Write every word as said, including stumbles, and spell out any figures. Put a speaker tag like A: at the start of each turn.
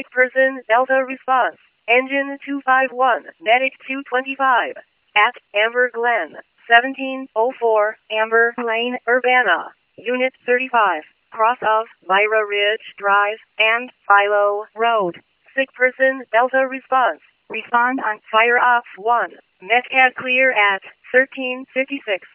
A: Sick person, Delta response. Engine two five one, Medic two twenty-five. At Amber Glen, seventeen oh four, Amber Lane, Urbana. Unit thirty-five. Cross of Myra Ridge Drive and Philo Road. Sick person, Delta response. Respond on Fire Ops one. Metcat clear at thirteen fifty-six.